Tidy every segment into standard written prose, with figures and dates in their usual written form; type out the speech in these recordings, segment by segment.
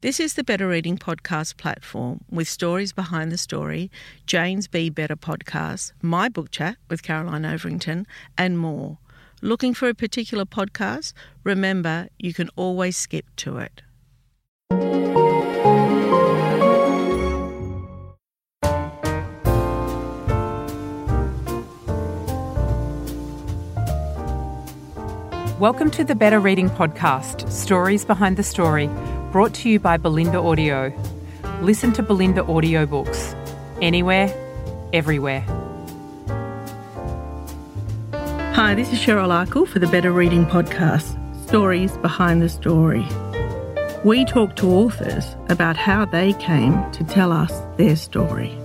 This is the Better Reading Podcast platform with stories behind the story, Jane's Be Better podcast, my book chat with Caroline Overington, and more. Looking for a particular podcast? Remember, you can always skip to it. Welcome to the Better Reading Podcast, Stories Behind the Story, brought to you by Belinda Audio. Listen to Belinda audiobooks anywhere, everywhere. Hi, this is Cheryl Arkle for the Better Reading Podcast, Stories Behind the Story. We talk to authors about how they came to tell us their story.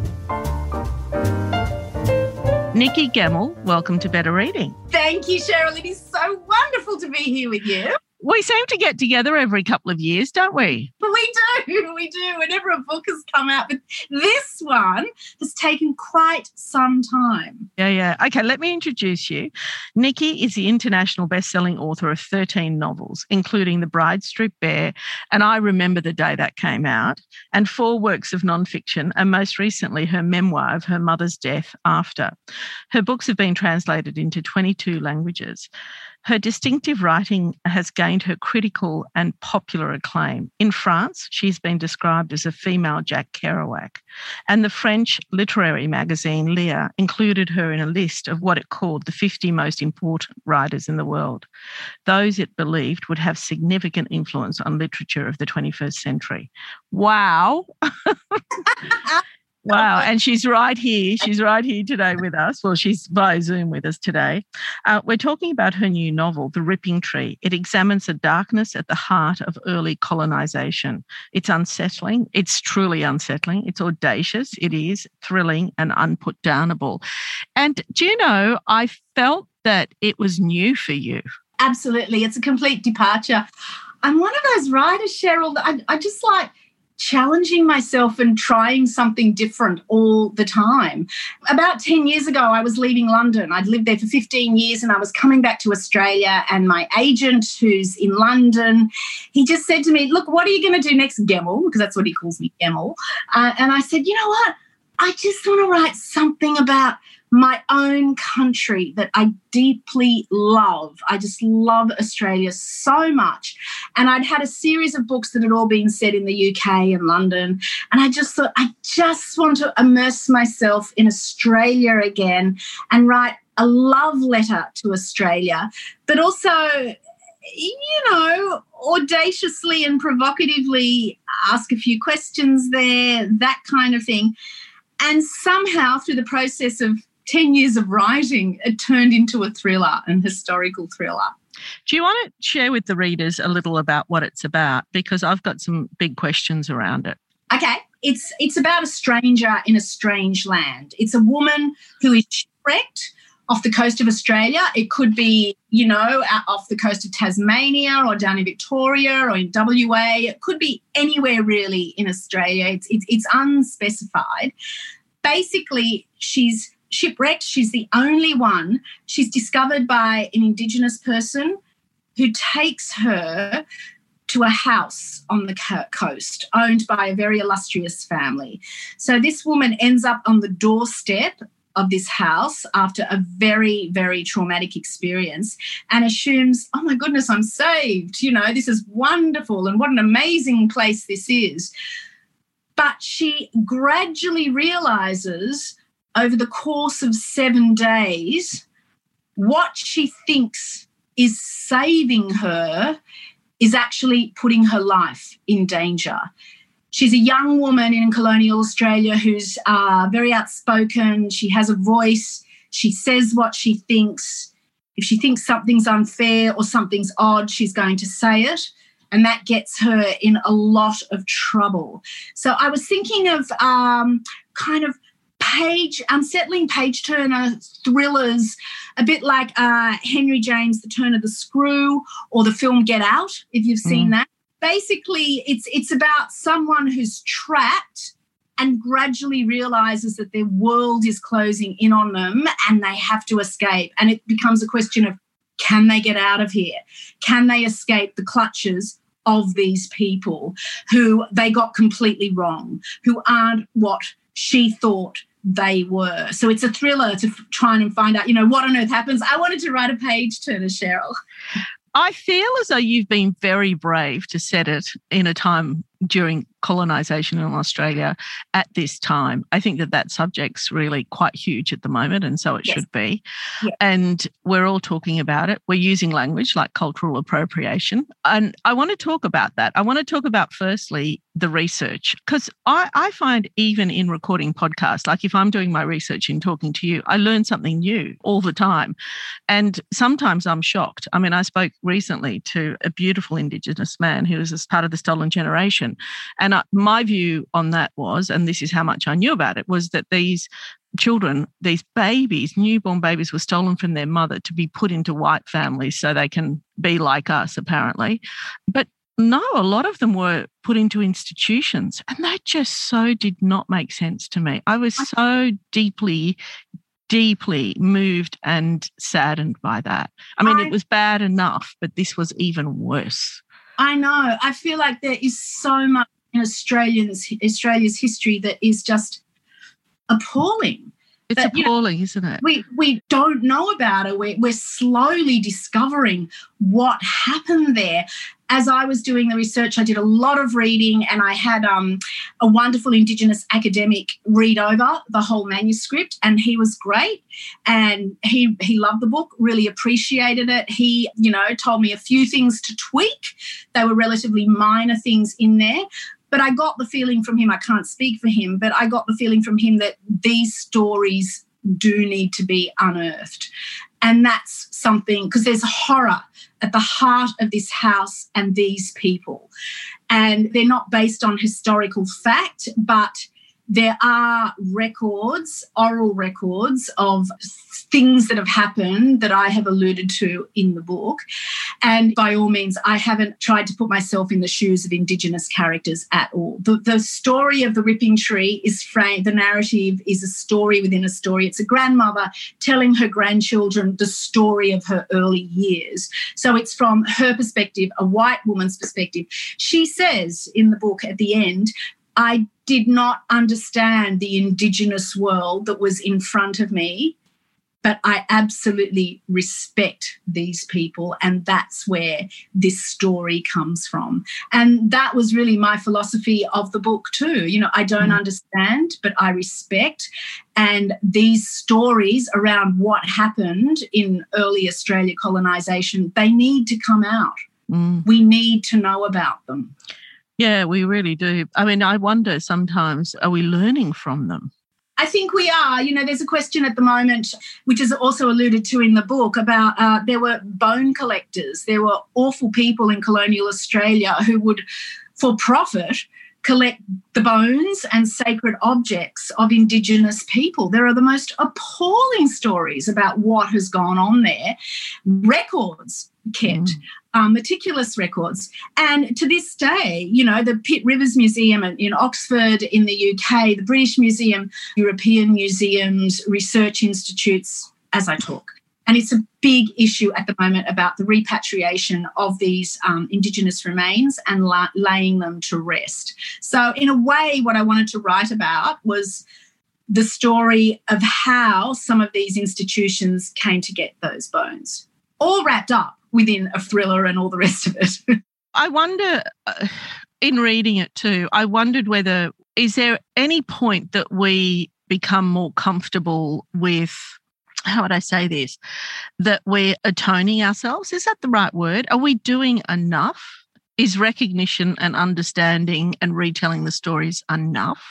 Nikki Gemmell, welcome to Better Reading. Thank you, Cheryl. It is so wonderful to be here with you. We seem to get together every couple of years, don't we? We do. Whenever a book has come out. But this one has taken quite some time. Yeah. Okay, let me introduce you. Nikki is the international best-selling author of 13 novels, including The Bride Stripped Bare, and I Remember the Day That Came Out, and 4 works of non-fiction, and most recently her memoir of her mother's death after. Her books have been translated into 22 languages. Her distinctive writing has gained her critical and popular acclaim. In France, she's been described as a female Jack Kerouac, and the French literary magazine Lear included her in a list of what it called the 50 most important writers in the world, those it believed would have significant influence on literature of the 21st century. Wow. Wow, and she's right here. She's right here today with us. Well, she's via Zoom with us today. We're talking about her new novel, The Ripping Tree. It examines the darkness at the heart of early colonisation. It's unsettling. It's truly unsettling. It's audacious. It is thrilling and unputdownable. And do you know, I felt that it was new for you. Absolutely. It's a complete departure. I'm one of those writers, Cheryl, that I just like challenging myself and trying something different all the time. About 10 years ago, I was leaving London. I'd lived there for 15 years and I was coming back to Australia, and my agent, who's in London, he just said to me, look, what are you going to do next, Gemmell? Because that's what he calls me, Gemmell. And I said, you know what? I just want to write something about my own country that I deeply love. I just love Australia so much. And I'd had a series of books that had all been set in the UK and London. And I just thought, I just want to immerse myself in Australia again and write a love letter to Australia, but also, you know, audaciously and provocatively ask a few questions there, that kind of thing. And somehow through the process of 10 years of writing, it turned into a thriller, an historical thriller. Do you want to share with the readers a little about what it's about? Because I've got some big questions around it. Okay. It's about a stranger in a strange land. It's a woman who is shipwrecked off the coast of Australia. It could be, you know, off the coast of Tasmania or down in Victoria or in WA. It could be anywhere really in Australia. It's unspecified. Basically, she's shipwrecked. She's the only one. She's discovered by an Indigenous person who takes her to a house on the coast owned by a very illustrious family. So this woman ends up on the doorstep of this house after a very, very traumatic experience and assumes, oh my goodness, I'm saved. You know, this is wonderful and what an amazing place this is. But she gradually realises over the course of 7 days, what she thinks is saving her is actually putting her life in danger. She's a young woman in colonial Australia who's very outspoken. She has a voice. She says what she thinks. If she thinks something's unfair or something's odd, she's going to say it. And that gets her in a lot of trouble. So I was thinking of kind of unsettling page-turner thrillers, a bit like Henry James' The Turn of the Screw or the film Get Out, if you've seen that. Basically, it's about someone who's trapped and gradually realises that their world is closing in on them and they have to escape. And it becomes a question of, can they get out of here? Can they escape the clutches of these people who they got completely wrong, who aren't what she thought they were. So it's a thriller to try and find out, what on earth happens. I wanted to write a page turner, Cheryl. I feel as though you've been very brave to set it in a time during colonisation in Australia at this time. I think that subject's really quite huge at the moment, and so it should be. Yes. And we're all talking about it. We're using language like cultural appropriation. And I want to talk about that. I want to talk about, firstly, the research, because I find even in recording podcasts, like if I'm doing my research in talking to you, I learn something new all the time. And sometimes I'm shocked. I mean, I spoke recently to a beautiful Indigenous man who was as part of the Stolen Generation. And my view on that was, and this is how much I knew about it, was that these children, these babies, newborn babies, were stolen from their mother to be put into white families so they can be like us, apparently. But no, a lot of them were put into institutions, and that just so did not make sense to me. I was so deeply moved and saddened by that. I mean, it was bad enough, but this was even worse. I know. I feel like there is so much in Australia's history that is just appalling. It's appalling, isn't it? We don't know about it. We're slowly discovering what happened there. As I was doing the research, I did a lot of reading, and I had a wonderful Indigenous academic read over the whole manuscript, and he was great, and he loved the book, really appreciated it. He, told me a few things to tweak. They were relatively minor things in there. But I got the feeling from him, I can't speak for him, but I got the feeling from him that these stories do need to be unearthed. And that's something, because there's horror at the heart of this house and these people. And they're not based on historical fact, but there are records, oral records of things that have happened that I have alluded to in the book. And by all means, I haven't tried to put myself in the shoes of Indigenous characters at all. The story of the Ripping Tree is framed, the narrative is a story within a story. It's a grandmother telling her grandchildren the story of her early years. So it's from her perspective, a white woman's perspective. She says in the book at the end, I did not understand the Indigenous world that was in front of me, but I absolutely respect these people, and that's where this story comes from. And that was really my philosophy of the book too. I don't understand, but I respect. And these stories around what happened in early Australia colonisation, they need to come out. We need to know about them. Yeah, we really do. I mean, I wonder sometimes, are we learning from them? I think we are. There's a question at the moment, which is also alluded to in the book, about there were bone collectors. There were awful people in colonial Australia who would, for profit, collect the bones and sacred objects of Indigenous people. There are the most appalling stories about what has gone on there. Records kept, meticulous records. And to this day, the Pitt Rivers Museum in Oxford in the UK, the British Museum, European museums, research institutes, as I talk. And it's a big issue at the moment about the repatriation of these Indigenous remains and laying them to rest. So in a way, what I wanted to write about was the story of how some of these institutions came to get those bones, all wrapped up within a thriller and all the rest of it. I wonder, in reading it too, I wondered whether, is there any point that we become more comfortable with, how would I say this, that we're atoning ourselves? Is that the right word? Are we doing enough? Is recognition and understanding and retelling the stories enough?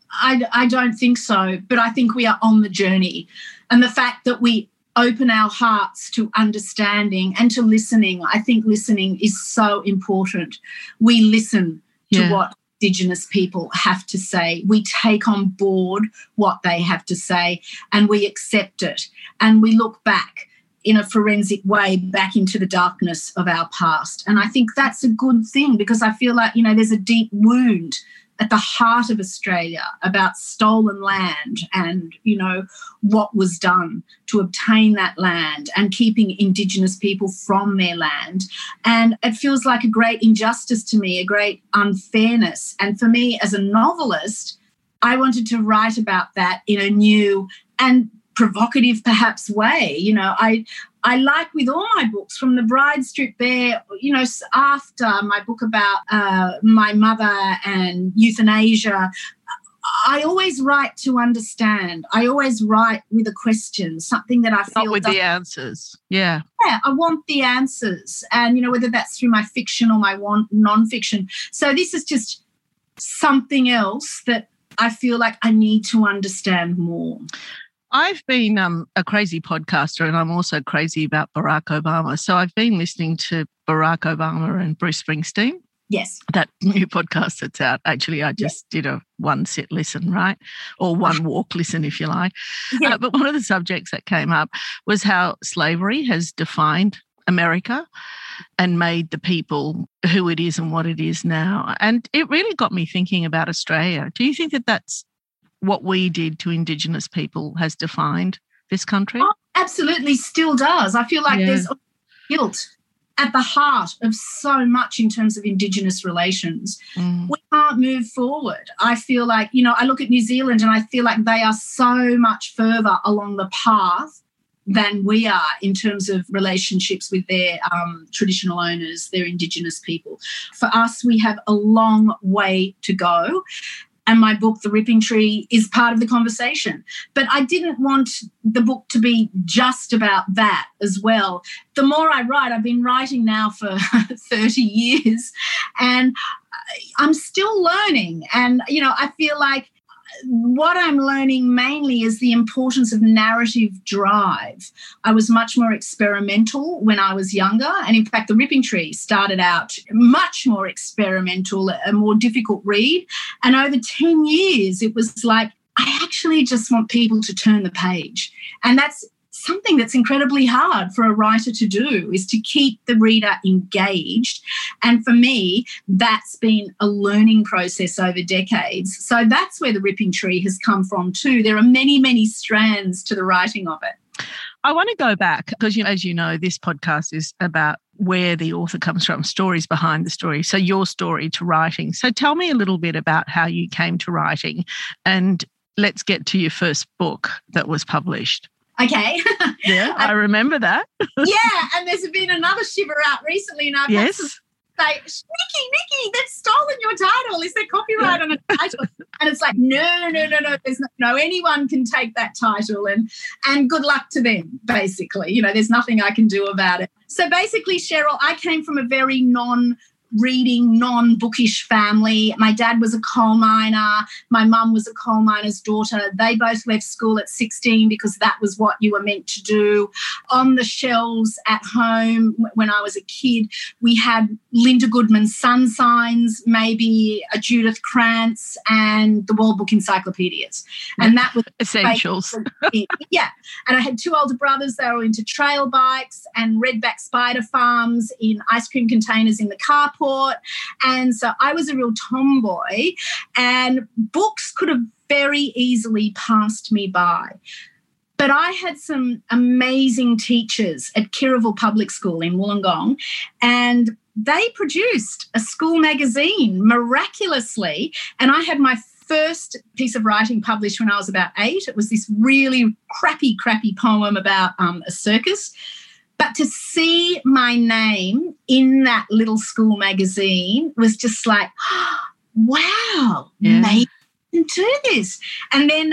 I don't think so, but I think we are on the journey. And the fact that we open our hearts to understanding and to listening, I think listening is so important. We listen to what Indigenous people have to say. We take on board what they have to say and we accept it, and we look back in a forensic way back into the darkness of our past. And I think that's a good thing, because I feel like, there's a deep wound at the heart of Australia about stolen land and, what was done to obtain that land and keeping Indigenous people from their land. And it feels like a great injustice to me, a great unfairness. And for me as a novelist, I wanted to write about that in a new and provocative perhaps way. I like with all my books, from The Bride Stripped Bare, after my book about my mother and euthanasia, I always write to understand. I always write with a question, something that I feel... Not with the answers, yeah. Yeah, I want the answers, and, whether that's through my fiction or my non-fiction. So this is just something else that I feel like I need to understand more. I've been a crazy podcaster, and I'm also crazy about Barack Obama. So I've been listening to Barack Obama and Bruce Springsteen. Yes. That new podcast that's out. Actually, I just did a one sit listen, right? Or one walk listen, if you like. Yeah. But one of the subjects that came up was how slavery has defined America and made the people who it is and what it is now. And it really got me thinking about Australia. Do you think that that's what we did to Indigenous people has defined this country? Oh, absolutely, still does. I feel like there's guilt at the heart of so much in terms of Indigenous relations. We can't move forward. I feel like, I look at New Zealand and I feel like they are so much further along the path than we are in terms of relationships with their traditional owners, their Indigenous people. For us, we have a long way to go. And my book, The Ripping Tree, is part of the conversation. But I didn't want the book to be just about that as well. The more I write, I've been writing now for 30 years, and I'm still learning. And, I feel like what I'm learning mainly is the importance of narrative drive. I was much more experimental when I was younger. And in fact, The Ripping Tree started out much more experimental, a more difficult read. And over 10 years, it was like, I actually just want people to turn the page. And that's something that's incredibly hard for a writer to do, is to keep the reader engaged. And for me, that's been a learning process over decades. So that's where The Ripping Tree has come from too. There are many, many strands to the writing of it. I want to go back because, as you know, this podcast is about where the author comes from, stories behind the story. So your story to writing. So tell me a little bit about how you came to writing, and let's get to your first book that was published. Okay. Yeah, I remember that. Yeah, and there's been another shiver out recently, and I've had to say, Nikki, they've stolen your title. Is there copyright on a title? And it's like, no. There's no, anyone can take that title, and good luck to them, basically. There's nothing I can do about it. So basically, Cheryl, I came from a very non-reading, non-bookish family. My dad was a coal miner. My mum was a coal miner's daughter. They both left school at 16 because that was what you were meant to do. On the shelves at home when I was a kid, we had Linda Goodman's Sun Signs, maybe a Judith Krantz, and the World Book Encyclopedias. And that was essentials. Yeah. And I had two older brothers. They were into trail bikes and redback spider farms in ice cream containers in the car. And so I was a real tomboy, and books could have very easily passed me by. But I had some amazing teachers at Kirraville Public School in Wollongong, and they produced a school magazine miraculously, and I had my first piece of writing published when I was about 8. It was this really crappy poem about a circus. But to see my name in that little school magazine was just like, oh, wow, maybe I can do this. And then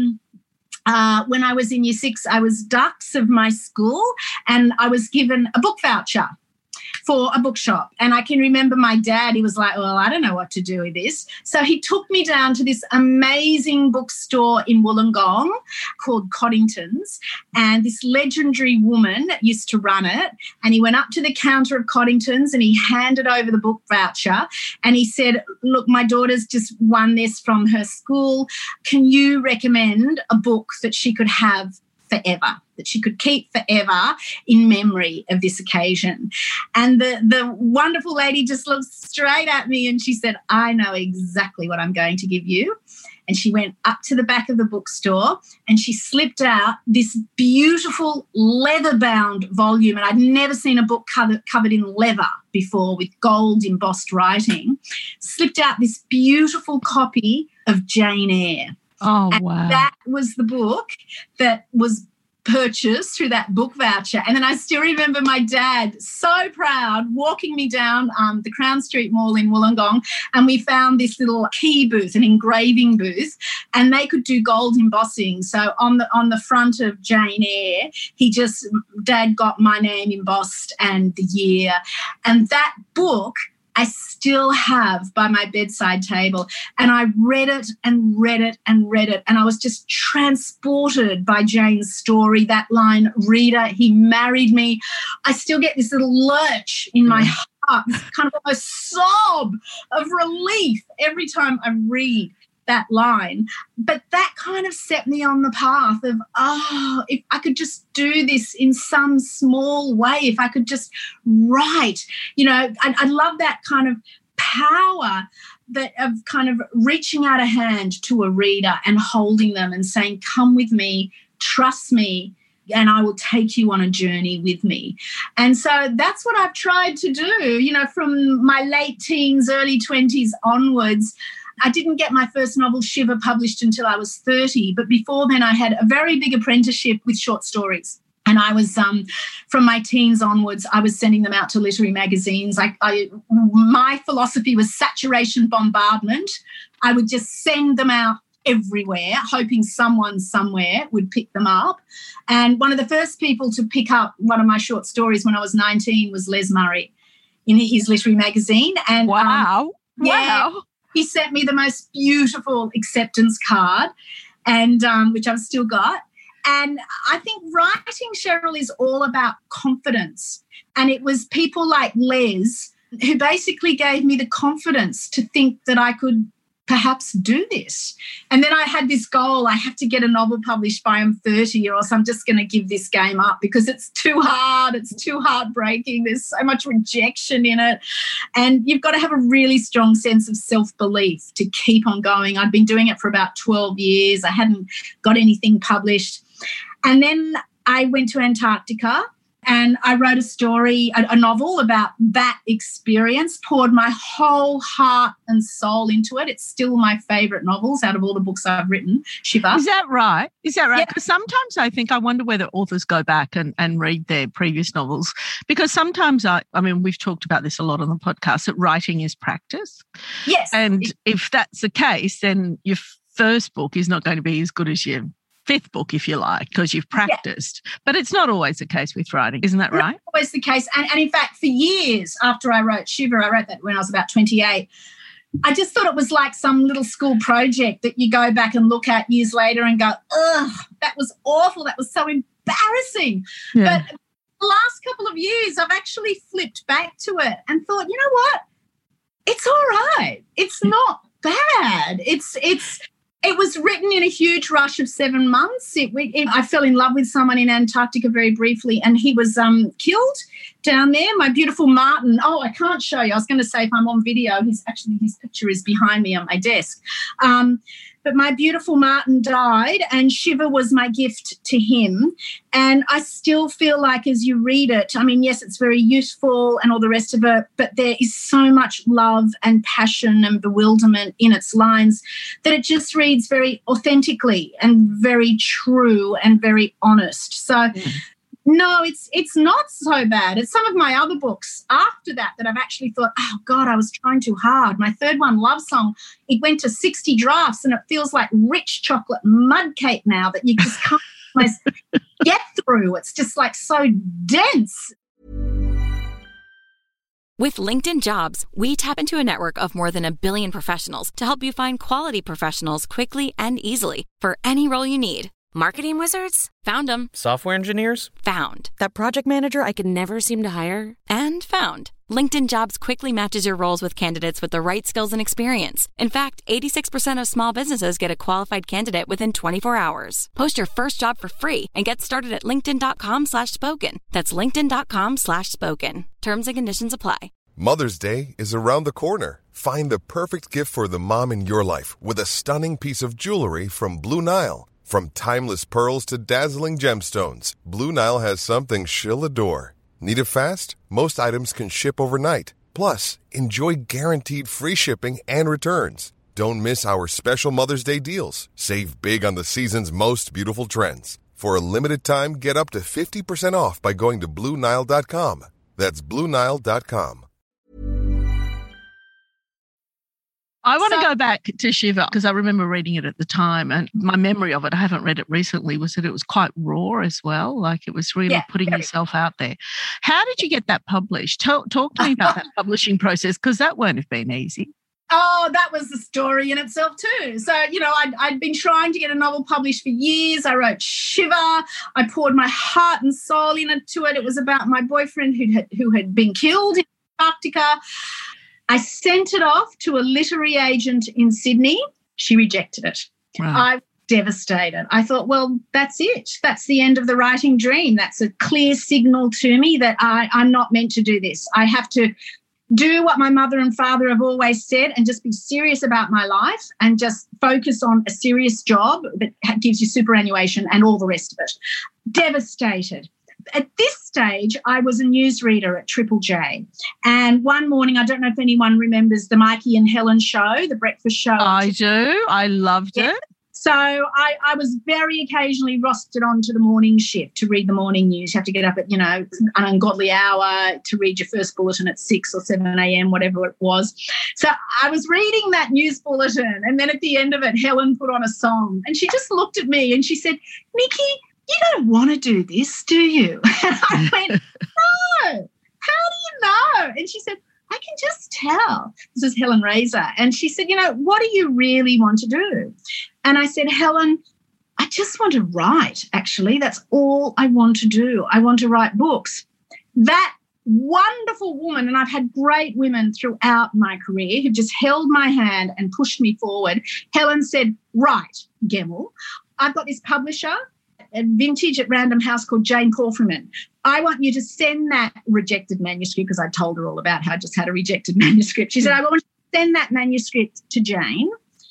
when I was in Year 6, I was dux of my school, and I was given a book voucher for a bookshop. And I can remember my dad, he was like, well, I don't know what to do with this. So he took me down to this amazing bookstore in Wollongong called Coddington's. And this legendary woman used to run it. And he went up to the counter of Coddington's and he handed over the book voucher. And he said, look, my daughter's just won this from her school. Can you recommend a book that she could have forever, that she could keep forever in memory of this occasion. And the wonderful lady just looked straight at me and she said, I know exactly what I'm going to give you. And she went up to the back of the bookstore and she slipped out this beautiful leather-bound volume. And I'd never seen a book covered in leather before with gold embossed writing. Slipped out this beautiful copy of Jane Eyre. Oh, and wow. That was the book that was purchased through that book voucher. And then I still remember my dad, so proud, walking me down the Crown Street Mall in Wollongong, and we found this little key booth, an engraving booth, and they could do gold embossing. So on the front of Jane Eyre, Dad got my name embossed and the year. And that book I still have by my bedside table. And I read it and read it and read it. And I was just transported by Jane's story, that line, Reader, he married me. I still get this little lurch in my heart, this kind of almost sob of relief every time I read that line. But that kind of set me on the path of, if I could just do this in some small way, if I could just write, I love that kind of power of kind of reaching out a hand to a reader and holding them and saying, come with me, trust me, and I will take you on a journey with me. And so that's what I've tried to do, from my late teens, early 20s onwards. I didn't get my first novel, Shiver, published until I was 30, but before then I had a very big apprenticeship with short stories. And I was, from my teens onwards, I was sending them out to literary magazines. My philosophy was saturation bombardment. I would just send them out everywhere, hoping someone somewhere would pick them up. And one of the first people to pick up one of my short stories when I was 19 was Les Murray in his literary magazine. And wow. Wow. He sent me the most beautiful acceptance card, and which I've still got. And I think writing, Cheryl, is all about confidence. And it was people like Les who basically gave me the confidence to think that I could perhaps do this. And then I had this goal, I have to get a novel published by I'm 30 or else I'm just going to give this game up because it's too hard, it's too heartbreaking, there's so much rejection in it. And you've got to have a really strong sense of self-belief to keep on going. I'd been doing it for about 12 years. I hadn't got anything published. And then I went to Antarctica and I wrote a story, a novel about that experience, poured my whole heart and soul into it. It's still my favourite novels out of all the books I've written, Shiver. Is that right? Because Yeah. sometimes I wonder whether authors go back and read their previous novels, because sometimes, we've talked about this a lot on the podcast, that writing is practice. Yes. And if that's the case, then your first book is not going to be as good as your fifth book, if you like, because you've practiced. Yeah. But it's not always the case with writing, isn't that right? Not always the case. And in fact, for years after I wrote Shiver, I wrote that when I was about 28, I just thought it was like some little school project that you go back and look at years later and go, ugh, that was awful. That was so embarrassing. Yeah. But the last couple of years, I've actually flipped back to it and thought, you know what? It's all right. It's not bad. It was written in a huge rush of 7 months. I fell in love with someone in Antarctica very briefly, and he was killed down there. My beautiful Martin. Oh, I can't show you. I was going to say if I'm on video, his picture is behind me on my desk. But my beautiful Martin died, and Shiver was my gift to him. And I still feel like as you read it, yes, it's very useful and all the rest of it, but there is so much love and passion and bewilderment in its lines that it just reads very authentically and very true and very honest. So no, it's not so bad. It's some of my other books after that I've actually thought, oh, God, I was trying too hard. My third one, Love Song, it went to 60 drafts and it feels like rich chocolate mud cake now that you just can't get through. It's just like so dense. With LinkedIn Jobs, we tap into a network of more than 1 billion professionals to help you find quality professionals quickly and easily for any role you need. Marketing wizards? Found them. Software engineers? Found. That project manager I could never seem to hire? And found. LinkedIn Jobs quickly matches your roles with candidates with the right skills and experience. In fact, 86% of small businesses get a qualified candidate within 24 hours. Post your first job for free and get started at linkedin.com/spoken. That's linkedin.com/spoken. Terms and conditions apply. Mother's Day is around the corner. Find the perfect gift for the mom in your life with a stunning piece of jewelry from Blue Nile. From timeless pearls to dazzling gemstones, Blue Nile has something she'll adore. Need it fast? Most items can ship overnight. Plus, enjoy guaranteed free shipping and returns. Don't miss our special Mother's Day deals. Save big on the season's most beautiful trends. For a limited time, get up to 50% off by going to BlueNile.com. That's BlueNile.com. I want to go back to Shiva because I remember reading it at the time, and my memory of it, I haven't read it recently, was that it was quite raw as well. Like it was really putting yourself out there. How did you get that published? Talk to me about that publishing process, because that won't have been easy. Oh, that was the story in itself too. So, I'd been trying to get a novel published for years. I wrote Shiva. I poured my heart and soul into it. It was about my boyfriend who had been killed in Antarctica. I sent it off to a literary agent in Sydney. She rejected it. Wow. I was devastated. I thought, well, that's it. That's the end of the writing dream. That's a clear signal to me that I'm not meant to do this. I have to do what my mother and father have always said and just be serious about my life and just focus on a serious job that gives you superannuation and all the rest of it. Devastated. At this stage, I was a newsreader at Triple J. And one morning, I don't know if anyone remembers the Mikey and Helen show, the breakfast show. I do. I loved it. So I was very occasionally rostered onto the morning shift to read the morning news. You have to get up at, an ungodly hour to read your first bulletin at 6 or 7 a.m., whatever it was. So I was reading that news bulletin, and then at the end of it, Helen put on a song. And she just looked at me and she said, "Nikki, you don't want to do this, do you?" And I went, "No, how do you know?" And she said, "I can just tell." This is Helen Razor. And she said, "What do you really want to do?" And I said, "Helen, I just want to write, actually. That's all I want to do. I want to write books." That wonderful woman, and I've had great women throughout my career who've just held my hand and pushed me forward. Helen said, "Right, Gemmell, I've got this publisher, a Vintage at Random House called Jane Paul Freeman. I want you to send that rejected manuscript," because I told her all about how I just had a rejected manuscript. She said, "I want you to send that manuscript to Jane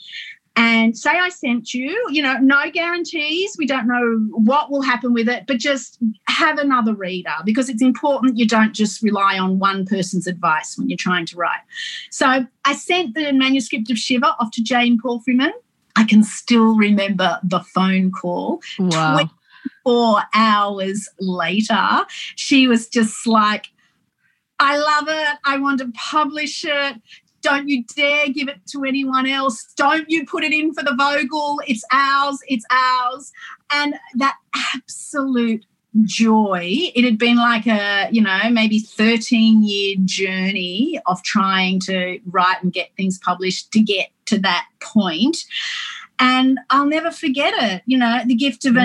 and say I sent you, no guarantees. We don't know what will happen with it, but just have another reader, because it's important you don't just rely on one person's advice when you're trying to write." So I sent the manuscript of Shiva off to Jane Paul Freeman. I can still remember the phone call. Wow. 24 hours later, she was just like, "I love it. I want to publish it. Don't you dare give it to anyone else. Don't you put it in for the Vogel. It's ours. It's ours." And that absolute joy, it had been like a, maybe 13-year journey of trying to write and get things published to get to that point. And I'll never forget it, the gift of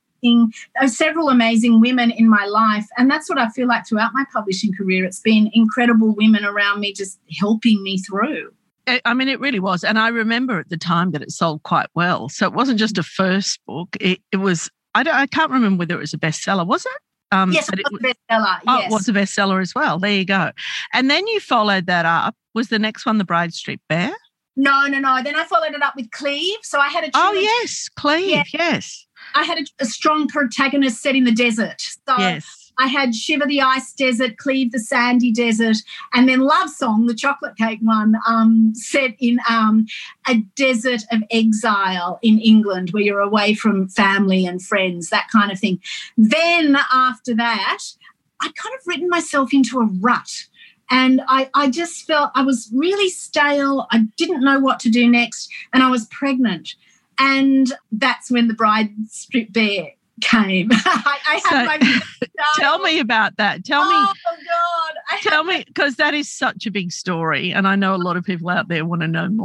several amazing women in my life. And that's what I feel like throughout my publishing career. It's been incredible women around me just helping me through. I mean, it really was. And I remember at the time that it sold quite well. So it wasn't just a first book. It was, I can't remember whether it was a bestseller, was it? Yes, it was a bestseller. Oh, yes. It was a bestseller as well. There you go. And then you followed that up. Was the next one The Bride Street Bear? No. Then I followed it up with Cleve. So I had a trilogy. Oh, yes, Cleve, yes. I had a strong protagonist set in the desert. So yes. I had Shiva the Ice Desert, Cleve the Sandy Desert, and then Love Song, the chocolate cake one, set in a desert of exile in England where you're away from family and friends, that kind of thing. Then after that, I'd kind of written myself into a rut. And I just felt I was really stale. I didn't know what to do next, and I was pregnant. And that's when The Bride Street Bear came. I had my tell me about that. Tell me. Oh, God. Tell me, because that is such a big story, and I know a lot of people out there want to know more.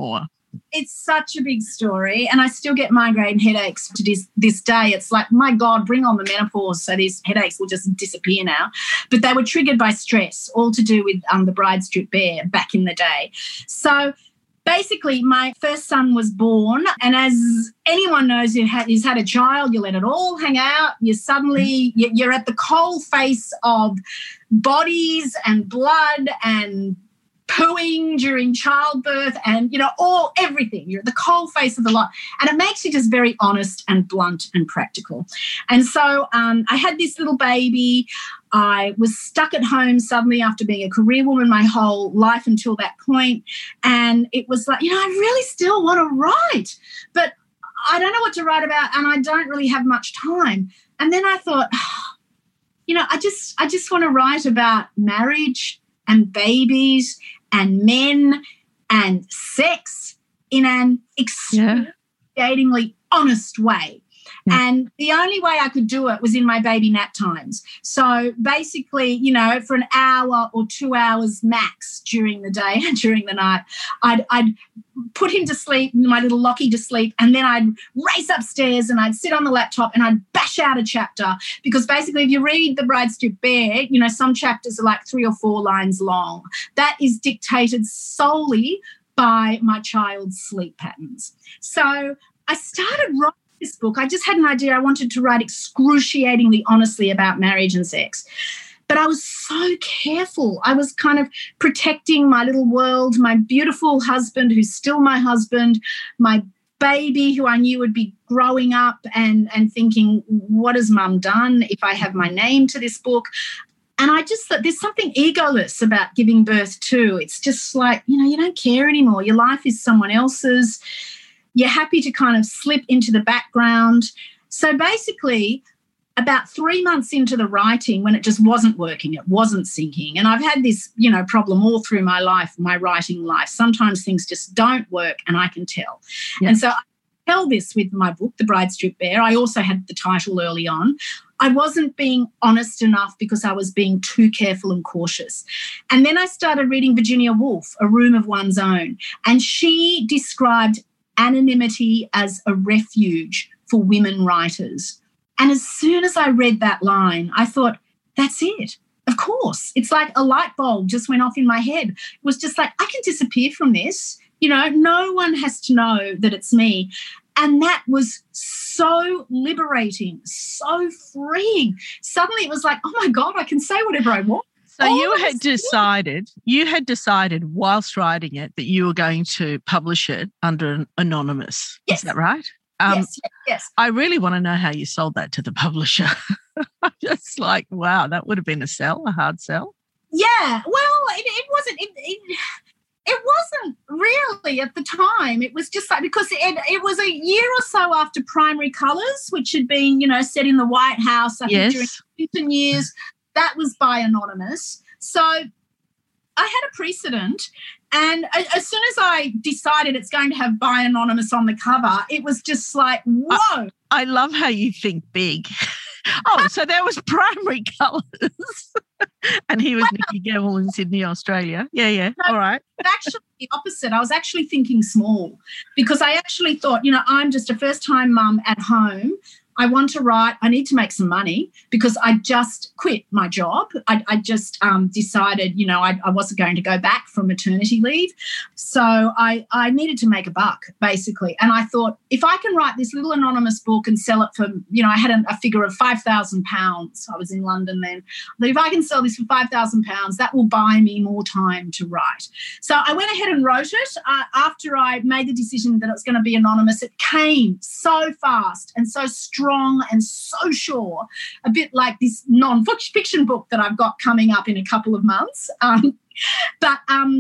It's such a big story, and I still get migraine headaches to this day. It's like, my God, bring on the menopause so these headaches will just disappear now. But they were triggered by stress, all to do with the bride strip bear back in the day. So basically, my first son was born, and as anyone knows who's had a child, you let it all hang out. You're at the coal face of bodies and blood and pooing during childbirth and, everything. You're at the coal face of the lot. And it makes you just very honest and blunt and practical. And so I had this little baby. I was stuck at home suddenly after being a career woman my whole life until that point. And it was like, I really still want to write, but I don't know what to write about and I don't really have much time. And then I thought, I just want to write about marriage and babies and men and sex in an excruciatingly honest way. Yeah. And the only way I could do it was in my baby nap times. So basically, for an hour or 2 hours max during the day and during the night, I'd put him to sleep, my little Lockie to sleep, and then I'd race upstairs and I'd sit on the laptop and I'd bash out a chapter, because basically if you read The Bride Strip Bear, some chapters are like 3 or 4 lines long. That is dictated solely by my child's sleep patterns. So I started writing this book. I just had an idea. I wanted to write excruciatingly honestly about marriage and sex. But I was so careful. I was kind of protecting my little world, my beautiful husband, who's still my husband, my baby who I knew would be growing up and thinking, what has mum done if I have my name to this book? And I just thought there's something egoless about giving birth too. It's just like, you don't care anymore. Your life is someone else's. You're happy to kind of slip into the background. So basically, about 3 months into the writing, when it just wasn't working, it wasn't sinking. And I've had this, problem all through my life, my writing life. Sometimes things just don't work and I can tell. Yeah. And so I tell this with my book, The Bride Strip Bear. I also had the title early on. I wasn't being honest enough because I was being too careful and cautious. And then I started reading Virginia Woolf, A Room of One's Own. And she described anonymity as a refuge for women writers. And as soon as I read that line, I thought, that's it. Of course. It's like a light bulb just went off in my head. It was just like, I can disappear from this. No one has to know that it's me. And that was so liberating, so freeing. Suddenly it was like, oh my God, I can say whatever I want. So you had decided whilst writing it that you were going to publish it under anonymous. Yes. Is that right? Yes. I really want to know how you sold that to the publisher. I'm just like, wow, that would have been a hard sell. Yeah. Well, it wasn't. It wasn't really at the time. It was just like, because it was a year or so after Primary Colours, which had been, set in the White House, I think during the Clinton years. That was by anonymous. So I had a precedent, and as soon as I decided it's going to have by anonymous on the cover, it was just like, whoa. I love how you think big. Oh, so there was Primary Colours and he was Nikki Gamble in Sydney, Australia. Yeah. No, all right. But actually the opposite. I was actually thinking small, because I actually thought, I'm just a first-time mum at home. I want to write. I need to make some money because I just quit my job. I just decided, I wasn't going to go back from maternity leave. So I needed to make a buck, basically. And I thought, if I can write this little anonymous book and sell it for, I had a figure of £5,000. I was in London then. But if I can sell this for £5,000, that will buy me more time to write. So I went ahead and wrote it. After I made the decision that it was going to be anonymous, it came so fast and so strong and so sure, a bit like this non-fiction book that I've got coming up in a couple of months. But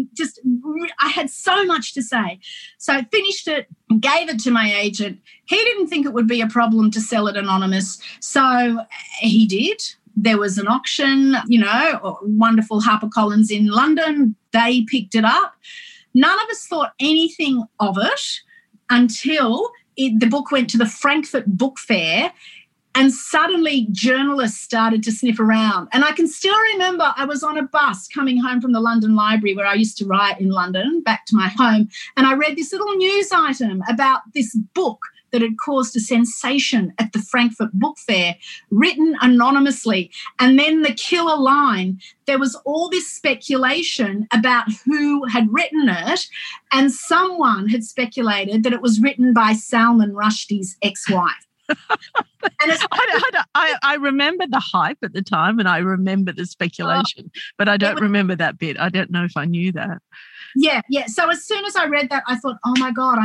I had so much to say. So I finished it, gave it to my agent. He didn't think it would be a problem to sell it anonymous, so he did. There was an auction, wonderful HarperCollins in London. They picked it up. None of us thought anything of it until the book went to the Frankfurt Book Fair, And suddenly journalists started to sniff around. And I can still remember I was on a bus coming home from the London Library where I used to write in London, back to my home. And I read this little news item about this book that had caused a sensation at the Frankfurt Book Fair, written anonymously. And then the killer line, there was all this speculation about who had written it, and someone had speculated that it was written by Salman Rushdie's ex-wife. And I remember the hype at the time, and I remember the speculation, but I don't remember that bit. I don't know if I knew that. Yeah. So as soon as I read that, I thought, oh my God.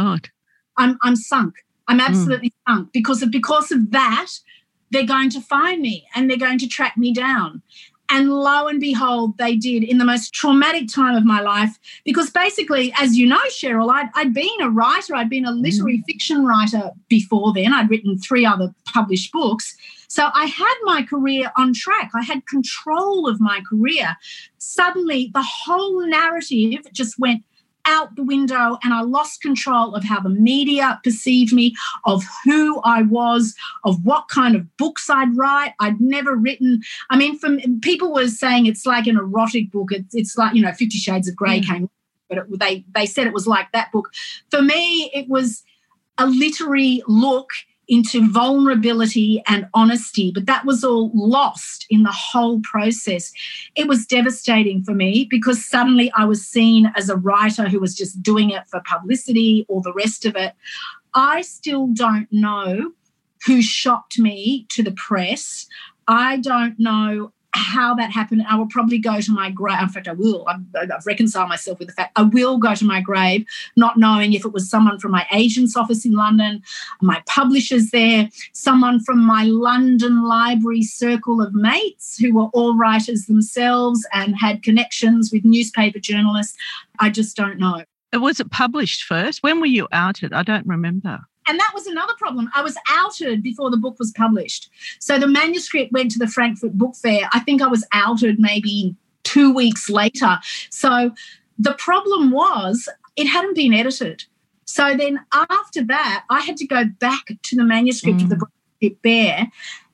I'm sunk. I'm absolutely sunk because of that. They're going to find me and they're going to track me down. And lo and behold, they did, in the most traumatic time of my life, because basically, as you know, Cheryl, I'd been a writer. I'd been a literary fiction writer before then. I'd written 3 other published books. So I had my career on track. I had control of my career. Suddenly, the whole narrative just went out the window, and I lost control of how the media perceived me, of who I was, of what kind of books I'd write. I'd never written. I mean, people were saying it's like an erotic book. It's like, 50 Shades of Grey came, but they said it was like that book. For me, it was a literary look into vulnerability and honesty, but that was all lost in the whole process. It was devastating for me because suddenly I was seen as a writer who was just doing it for publicity or the rest of it. I still don't know who shopped me to the press. I don't know how that happened. I will probably go to my grave. In fact, I will. I've reconciled myself with the fact I will go to my grave not knowing if it was someone from my agent's office in London, my publishers there, someone from my London Library circle of mates who were all writers themselves and had connections with newspaper journalists. I just don't know. Was it published first? When were you outed? I don't remember. And that was another problem. I was outed before the book was published. So the manuscript went to the Frankfurt Book Fair. I think I was outed maybe 2 weeks later. So the problem was it hadn't been edited. So then after that, I had to go back to the manuscript of the Bride Bear,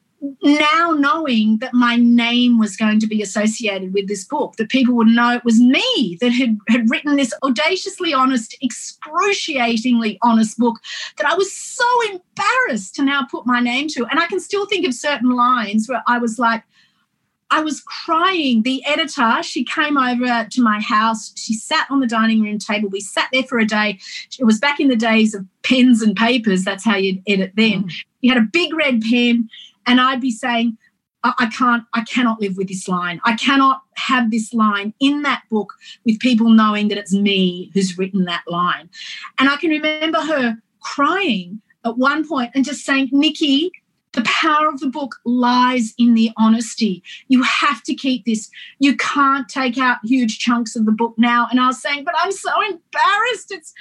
now knowing that my name was going to be associated with this book, that people would know it was me that had written this audaciously honest, excruciatingly honest book that I was so embarrassed to now put my name to. And I can still think of certain lines where I was like, I was crying. The editor, she came over to my house. She sat on the dining room table. We sat there for a day. It was back in the days of pens and papers. That's how you'd edit then. You had a big red pen. And I'd be saying, I cannot live with this line. I cannot have this line in that book with people knowing that it's me who's written that line. And I can remember her crying at one point and just saying, Nikki, the power of the book lies in the honesty. You have to keep this. You can't take out huge chunks of the book now. And I was saying, but I'm so embarrassed. It's,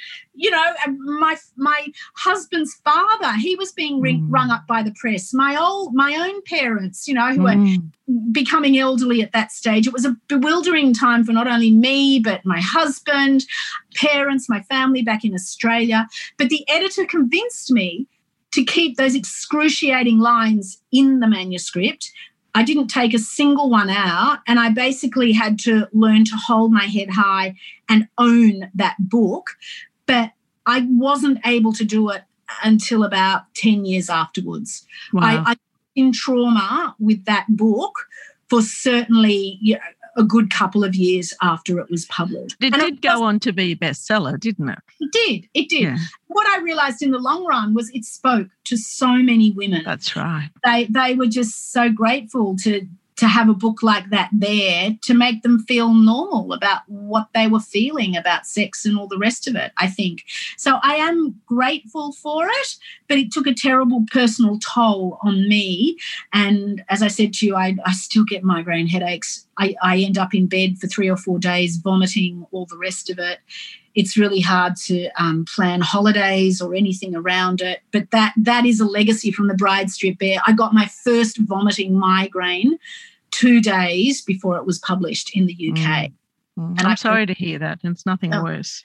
my husband's father, he was being rung up by the press. My own parents, who were becoming elderly at that stage. It was a bewildering time for not only me, but my husband, parents, my family back in Australia. But the editor convinced me to keep those excruciating lines in the manuscript. I didn't take a single one out, and I basically had to learn to hold my head high and own that book. But I wasn't able to do it until about 10 years afterwards. Wow. I was in trauma with that book for certainly a good couple of years after it was published. It did go on to be a bestseller, didn't it? It did. Yeah. What I realised in the long run was it spoke to so many women. That's right. They were just so grateful to have a book like that there to make them feel normal about what they were feeling about sex and all the rest of it, I think. So I am grateful for it, but it took a terrible personal toll on me. And as I said to you, I still get migraine headaches. I end up in bed for 3 or 4 days, vomiting, all the rest of it. It's really hard to plan holidays or anything around it. But that is a legacy from the Bride Strip Bear. I got my first vomiting migraine 2 days before it was published in the UK. And I'm sorry to hear that. It's nothing worse.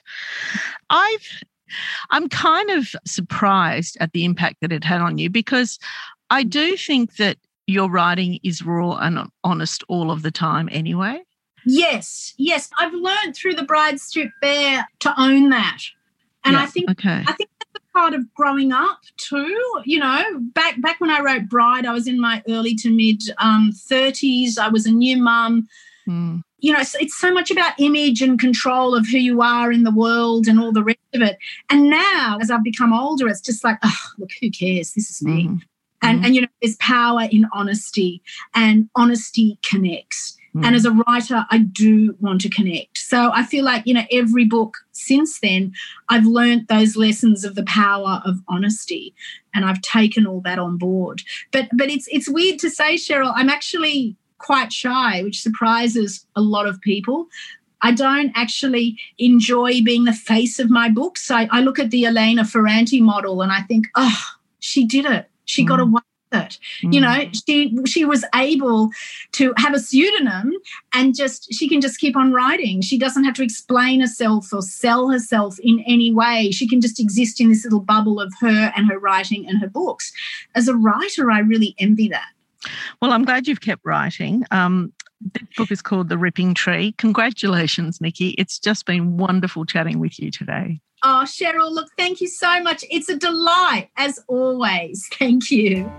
I'm kind of surprised at the impact that it had on you because I do think that your writing is raw and honest all of the time anyway. Yes. I've learned through The Bride Stripped Bare to own that. And I think that's a part of growing up too. You know, back when I wrote Bride, I was in my early to mid 30s. I was a new mum. You know, it's so much about image and control of who you are in the world and all the rest of it. And now, as I've become older, it's just like, oh, look, who cares? This is me. And you know, there's power in honesty, and honesty connects. And as a writer, I do want to connect. So I feel like, you know, every book since then, I've learnt those lessons of the power of honesty, and I've taken all that on board. But it's weird to say, Cheryl, I'm actually quite shy, which surprises a lot of people. I don't actually enjoy being the face of my books. I look at the Elena Ferranti model and I think, oh, she did it. She got away with it. You know, she was able to have a pseudonym and she can just keep on writing. She doesn't have to explain herself or sell herself in any way. She can just exist in this little bubble of her and her writing and her books. As a writer, I really envy that. Well, I'm glad you've kept writing. This book is called The Ripping Tree. Congratulations, Nikki. It's just been wonderful chatting with you today. Oh, Cheryl, look, thank you so much. It's a delight, as always. Thank you.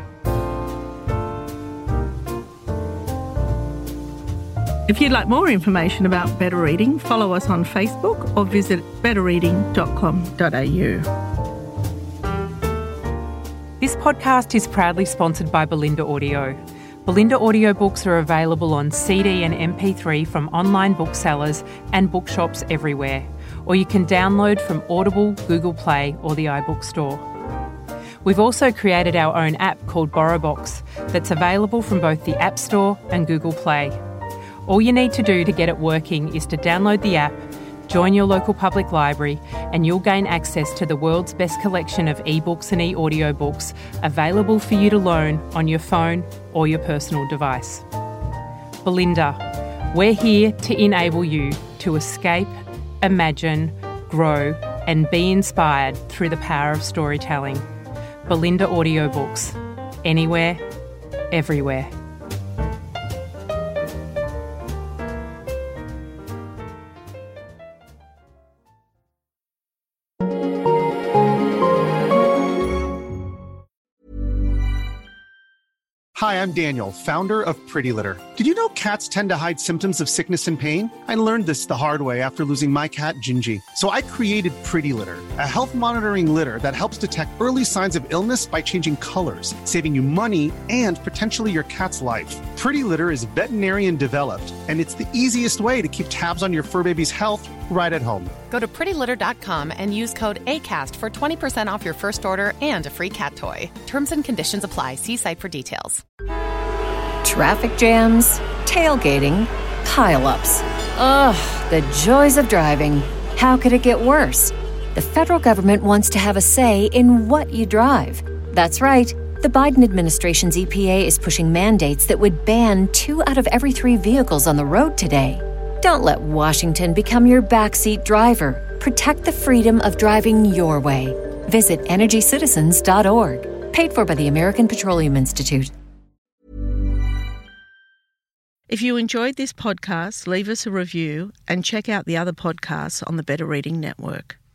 If you'd like more information about Better Reading, follow us on Facebook or visit betterreading.com.au. This podcast is proudly sponsored by Belinda Audio. Belinda audiobooks are available on CD and MP3 from online booksellers and bookshops everywhere, or you can download from Audible, Google Play or the iBook Store. We've also created our own app called BorrowBox that's available from both the App Store and Google Play. All you need to do to get it working is to download the app, join your local public library, and you'll gain access to the world's best collection of ebooks and e-audiobooks available for you to loan on your phone or your personal device. Belinda, we're here to enable you to escape, imagine, grow, and be inspired through the power of storytelling. Belinda Audiobooks. Anywhere, everywhere. Hi, I'm Daniel, founder of Pretty Litter. Did you know cats tend to hide symptoms of sickness and pain? I learned this the hard way after losing my cat, Gingy. So I created Pretty Litter, a health monitoring litter that helps detect early signs of illness by changing colors, saving you money and potentially your cat's life. Pretty Litter is veterinarian developed, and it's the easiest way to keep tabs on your fur baby's health right at home. Go to prettylitter.com and use code ACAST for 20% off your first order and a free cat toy. Terms and conditions apply. See site for details. Traffic jams, tailgating, pile-ups. Ugh, the joys of driving. How could it get worse? The federal government wants to have a say in what you drive. That's right. The Biden administration's EPA is pushing mandates that would ban 2 out of every 3 vehicles on the road today. Don't let Washington become your backseat driver. Protect the freedom of driving your way. Visit EnergyCitizens.org. Paid for by the American Petroleum Institute. If you enjoyed this podcast, leave us a review and check out the other podcasts on the Better Reading Network.